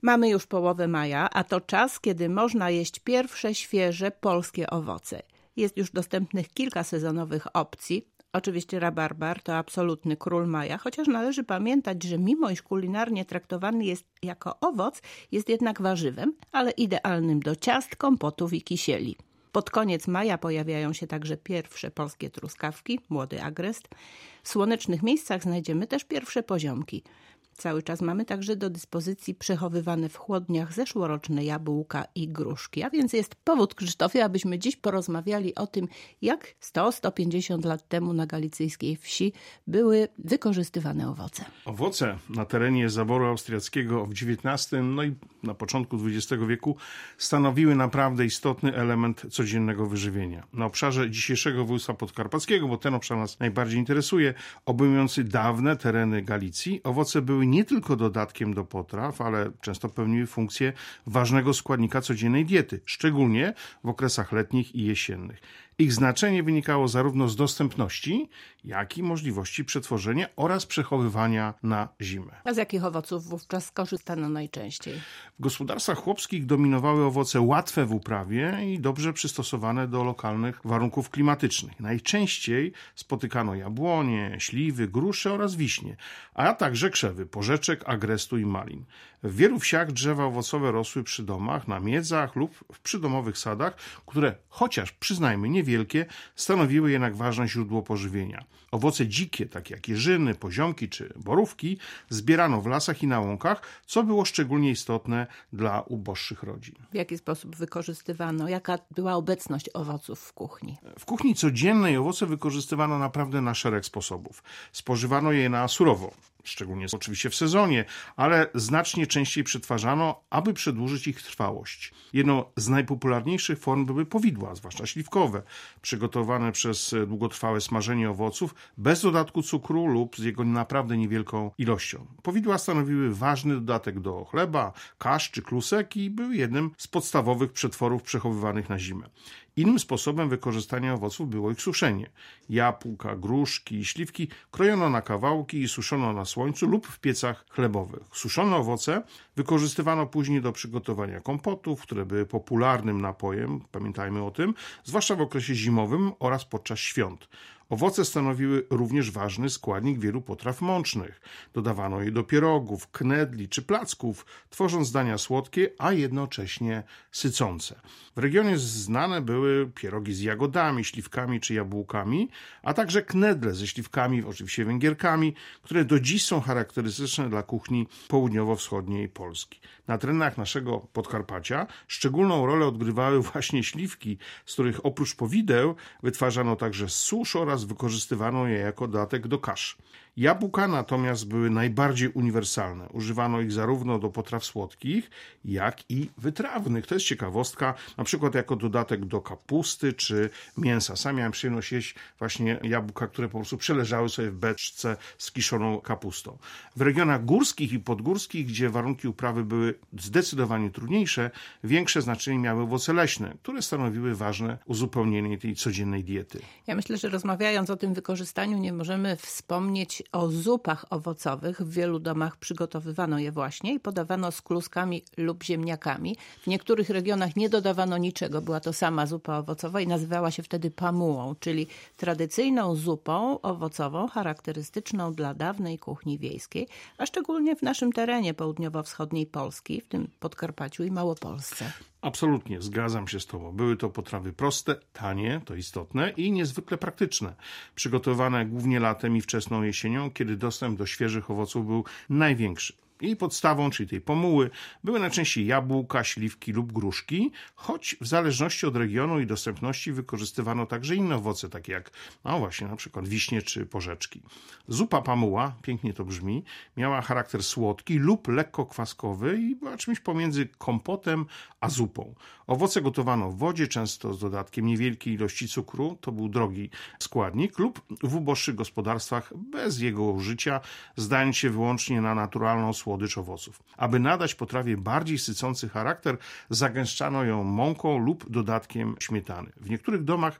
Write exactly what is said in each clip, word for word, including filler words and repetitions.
Mamy już połowę maja, a to czas, kiedy można jeść pierwsze świeże polskie owoce. Jest już dostępnych kilka sezonowych opcji. Oczywiście rabarbar to absolutny król maja, chociaż należy pamiętać, że mimo iż kulinarnie traktowany jest jako owoc, jest jednak warzywem, ale idealnym do ciast, kompotów i kisieli. Pod koniec maja pojawiają się także pierwsze polskie truskawki, młody agrest. W słonecznych miejscach znajdziemy też pierwsze poziomki. Cały czas mamy także do dyspozycji przechowywane w chłodniach zeszłoroczne jabłka i gruszki. A więc jest powód, Krzysztofie, abyśmy dziś porozmawiali o tym, jak sto do stu pięćdziesięciu lat temu na galicyjskiej wsi były wykorzystywane owoce. Owoce na terenie zaboru austriackiego w dziewiętnastym, no i na początku dwudziestego wieku stanowiły naprawdę istotny element codziennego wyżywienia. Na obszarze dzisiejszego województwa podkarpackiego, bo ten obszar nas najbardziej interesuje, obejmujący dawne tereny Galicji, owoce były nie tylko dodatkiem do potraw, ale często pełniły funkcję ważnego składnika codziennej diety, szczególnie w okresach letnich i jesiennych. Ich znaczenie wynikało zarówno z dostępności, jak i możliwości przetworzenia oraz przechowywania na zimę. A z jakich owoców wówczas korzystano najczęściej? W gospodarstwach chłopskich dominowały owoce łatwe w uprawie i dobrze przystosowane do lokalnych warunków klimatycznych. Najczęściej spotykano jabłonie, śliwy, grusze oraz wiśnie, a także krzewy, porzeczek, agrestu i malin. W wielu wsiach drzewa owocowe rosły przy domach, na miedzach lub w przydomowych sadach, które, chociaż przyznajmy niewielkie, stanowiły jednak ważne źródło pożywienia. Owoce dzikie, takie jak jeżyny, poziomki czy borówki, zbierano w lasach i na łąkach, co było szczególnie istotne dla uboższych rodzin. W jaki sposób wykorzystywano? Jaka była obecność owoców w kuchni? W kuchni codziennej owoce wykorzystywano naprawdę na szereg sposobów. Spożywano je na surowo, szczególnie oczywiście w sezonie, ale znacznie częściej przetwarzano, aby przedłużyć ich trwałość. Jedną z najpopularniejszych form były powidła, zwłaszcza śliwkowe, przygotowane przez długotrwałe smażenie owoców bez dodatku cukru lub z jego naprawdę niewielką ilością. Powidła stanowiły ważny dodatek do chleba, kasz czy klusek i były jednym z podstawowych przetworów przechowywanych na zimę. Innym sposobem wykorzystania owoców było ich suszenie. Jabłka, gruszki i śliwki krojono na kawałki i suszono na słońcu lub w piecach chlebowych. Suszone owoce wykorzystywano później do przygotowania kompotów, które były popularnym napojem, pamiętajmy o tym, zwłaszcza w okresie zimowym oraz podczas świąt. Owoce stanowiły również ważny składnik wielu potraw mącznych. Dodawano je do pierogów, knedli czy placków, tworząc dania słodkie, a jednocześnie sycące. W regionie znane były pierogi z jagodami, śliwkami czy jabłkami, a także knedle ze śliwkami, oczywiście węgierkami, które do dziś są charakterystyczne dla kuchni południowo-wschodniej Polski. Na terenach naszego Podkarpacia szczególną rolę odgrywały właśnie śliwki, z których oprócz powideł wytwarzano także susz oraz wykorzystywano je jako dodatek do kasz. Jabłka natomiast były najbardziej uniwersalne. Używano ich zarówno do potraw słodkich, jak i wytrawnych. To jest ciekawostka, na przykład jako dodatek do kapusty czy mięsa. Sam miałem przyjemność jeść właśnie jabłka, które po prostu przeleżały sobie w beczce z kiszoną kapustą. W regionach górskich i podgórskich, gdzie warunki uprawy były zdecydowanie trudniejsze, większe znaczenie miały owoce leśne, które stanowiły ważne uzupełnienie tej codziennej diety. Ja myślę, że rozmawiając o tym wykorzystaniu, nie możemy wspomnieć o zupach owocowych. W wielu domach przygotowywano je właśnie i podawano z kluskami lub ziemniakami. W niektórych regionach nie dodawano niczego. Była to sama zupa owocowa i nazywała się wtedy pamułą, czyli tradycyjną zupą owocową charakterystyczną dla dawnej kuchni wiejskiej, a szczególnie w naszym terenie południowo-wschodniej Polski, w tym Podkarpaciu i Małopolsce. Absolutnie, zgadzam się z Tobą. Były to potrawy proste, tanie, to istotne i niezwykle praktyczne. Przygotowane głównie latem i wczesną jesienią, kiedy dostęp do świeżych owoców był największy. Jej podstawą, czyli tej pomuły, były najczęściej jabłka, śliwki lub gruszki, choć w zależności od regionu i dostępności wykorzystywano także inne owoce, takie jak, no właśnie, na przykład wiśnie czy porzeczki. Zupa pamuła, pięknie to brzmi, miała charakter słodki lub lekko kwaskowy i była czymś pomiędzy kompotem a zupą. Owoce gotowano w wodzie, często z dodatkiem niewielkiej ilości cukru, to był drogi składnik, lub w uboższych gospodarstwach bez jego użycia, zdając się wyłącznie na naturalną słodycz owoców. Aby nadać potrawie bardziej sycący charakter, zagęszczano ją mąką lub dodatkiem śmietany. W niektórych domach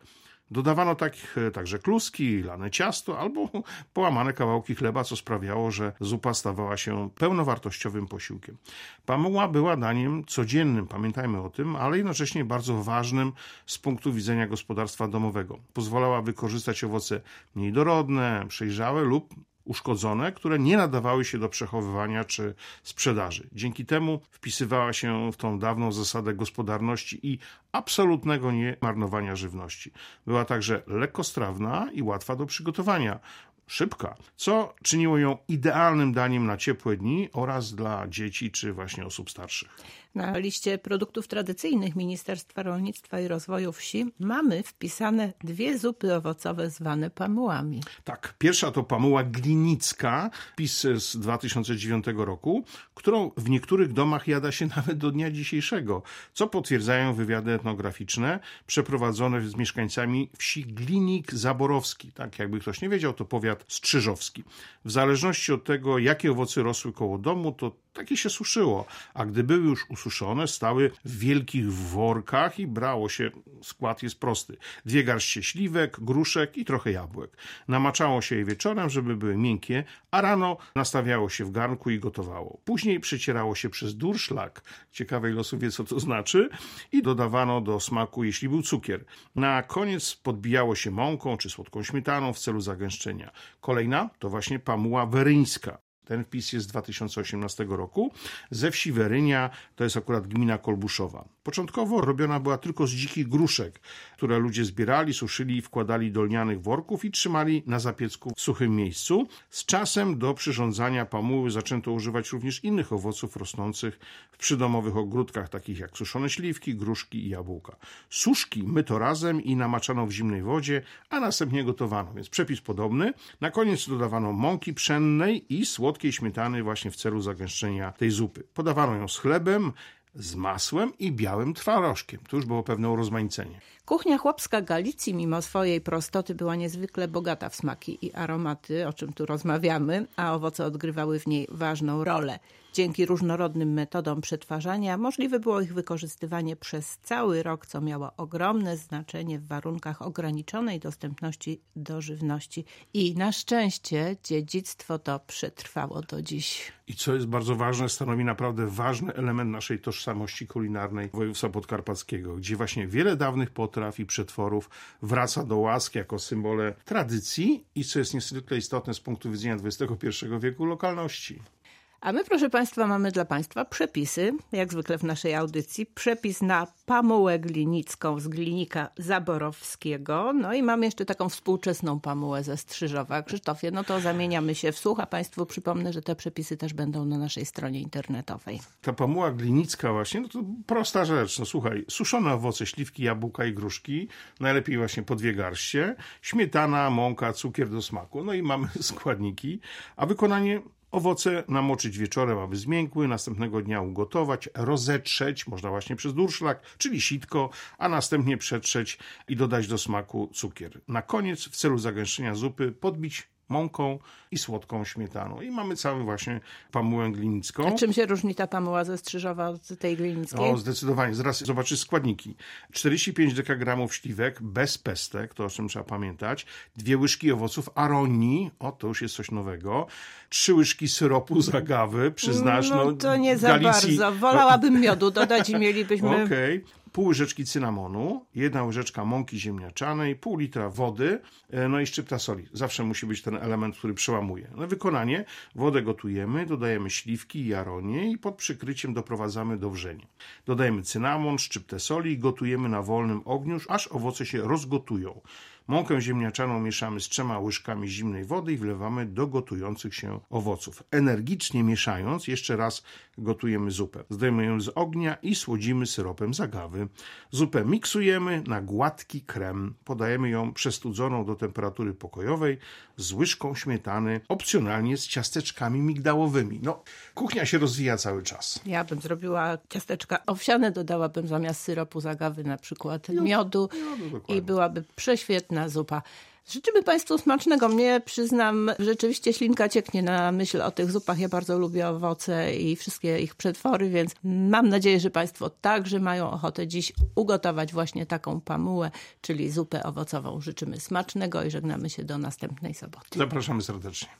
Dodawano tak, także kluski, lane ciasto albo połamane kawałki chleba, co sprawiało, że zupa stawała się pełnowartościowym posiłkiem. Pamuła była daniem codziennym, pamiętajmy o tym, ale jednocześnie bardzo ważnym z punktu widzenia gospodarstwa domowego. Pozwalała wykorzystać owoce mniej dorodne, przejrzałe lub uszkodzone, które nie nadawały się do przechowywania czy sprzedaży. Dzięki temu wpisywała się w tą dawną zasadę gospodarności i absolutnego niemarnowania żywności. Była także lekkostrawna i łatwa do przygotowania. Szybka, co czyniło ją idealnym daniem na ciepłe dni oraz dla dzieci czy właśnie osób starszych. Na liście produktów tradycyjnych Ministerstwa Rolnictwa i Rozwoju Wsi mamy wpisane dwie zupy owocowe zwane pamułami. Tak, pierwsza to pamuła glinicka, wpis z dwa tysiące dziewiątego roku, którą w niektórych domach jada się nawet do dnia dzisiejszego, co potwierdzają wywiady etnograficzne przeprowadzone z mieszkańcami wsi Glinik Zaborowski. Tak, jakby ktoś nie wiedział, to powiat strzyżowski. W zależności od tego, jakie owoce rosły koło domu, to takie się suszyło, a gdy były już ususzone, stały w wielkich workach i brało się, skład jest prosty, dwie garście śliwek, gruszek i trochę jabłek. Namaczało się je wieczorem, żeby były miękkie, a rano nastawiało się w garnku i gotowało. Później przecierało się przez durszlak, ciekawej losu wie, co to znaczy, i dodawano do smaku, jeśli był cukier. Na koniec podbijało się mąką czy słodką śmietaną w celu zagęszczenia. Kolejna to właśnie pamuła weryńska. Ten wpis jest z dwa tysiące osiemnastego roku. Ze wsi Werynia, to jest akurat gmina Kolbuszowa. Początkowo robiona była tylko z dzikich gruszek, które ludzie zbierali, suszyli i wkładali do lnianych worków i trzymali na zapiecku w suchym miejscu. Z czasem do przyrządzania pamuły zaczęto używać również innych owoców rosnących w przydomowych ogródkach, takich jak suszone śliwki, gruszki i jabłka. Suszki myto razem i namaczano w zimnej wodzie, a następnie gotowano, więc przepis podobny. Na koniec dodawano mąki pszennej i słodkiej śmietany właśnie w celu zagęszczenia tej zupy. Podawano ją z chlebem, z masłem i białym twarożkiem. To już było pewne urozmaicenie. Kuchnia chłopska Galicji mimo swojej prostoty była niezwykle bogata w smaki i aromaty, o czym tu rozmawiamy, a owoce odgrywały w niej ważną rolę. Dzięki różnorodnym metodom przetwarzania możliwe było ich wykorzystywanie przez cały rok, co miało ogromne znaczenie w warunkach ograniczonej dostępności do żywności. I na szczęście dziedzictwo to przetrwało do dziś. I co jest bardzo ważne, stanowi naprawdę ważny element naszej tożsamości kulinarnej województwa podkarpackiego, gdzie właśnie wiele dawnych potraw i przetworów wraca do łask jako symbole tradycji i, co jest niezwykle istotne z punktu widzenia dwudziestego pierwszego wieku, lokalności. A my, proszę Państwa, mamy dla Państwa przepisy, jak zwykle w naszej audycji. Przepis na pamułę glinicką z Glinika Zaborowskiego. No i mamy jeszcze taką współczesną pamułę ze Strzyżowa. Krzysztofie, no to zamieniamy się w słuch, a Państwu przypomnę, że te przepisy też będą na naszej stronie internetowej. Ta pamuła glinicka właśnie, no to prosta rzecz. No słuchaj, suszone owoce, śliwki, jabłka i gruszki, najlepiej właśnie po dwie garście, śmietana, mąka, cukier do smaku. No i mamy składniki, a wykonanie: owoce namoczyć wieczorem, aby zmiękły, następnego dnia ugotować, rozetrzeć, można właśnie przez durszlak, czyli sitko, a następnie przetrzeć i dodać do smaku cukier. Na koniec w celu zagęszczenia zupy podbić mąką i słodką śmietaną. I mamy całą właśnie pamułę glinicką. A czym się różni ta pamuła ze Strzyżowa od tej glinickiej? O, zdecydowanie. Zaraz zobaczysz składniki. czterdzieści pięć dekagramów śliwek bez pestek, to o czym trzeba pamiętać. Dwie łyżki owoców aronii, o to już jest coś nowego. Trzy łyżki syropu z agawy, przyznasz. No, no to nie za Galicji... bardzo. Wolałabym miodu dodać i mielibyśmy... Okej. Okay. Pół łyżeczki cynamonu, jedna łyżeczka mąki ziemniaczanej, pół litra wody, no i szczypta soli. Zawsze musi być ten element, który przełamuje. Na wykonanie: wodę gotujemy, dodajemy śliwki i aronię i pod przykryciem doprowadzamy do wrzenia. Dodajemy cynamon, szczyptę soli i gotujemy na wolnym ogniu, aż owoce się rozgotują. Mąkę ziemniaczaną mieszamy z trzema łyżkami zimnej wody i wlewamy do gotujących się owoców. Energicznie mieszając, jeszcze raz gotujemy zupę. Zdejmujemy z ognia i słodzimy syropem z agawy. Zupę miksujemy na gładki krem. Podajemy ją przestudzoną do temperatury pokojowej z łyżką śmietany, opcjonalnie z ciasteczkami migdałowymi. No, kuchnia się rozwija cały czas. Ja bym zrobiła ciasteczka owsiane, dodałabym zamiast syropu z agawy na przykład Miodu, miodu miodu i byłaby prześwietna zupa. Życzymy Państwu smacznego. Mnie, przyznam, rzeczywiście ślinka cieknie na myśl o tych zupach. Ja bardzo lubię owoce i wszystkie ich przetwory, więc mam nadzieję, że Państwo także mają ochotę dziś ugotować właśnie taką pamułę, czyli zupę owocową. Życzymy smacznego i żegnamy się do następnej soboty. Zapraszamy serdecznie.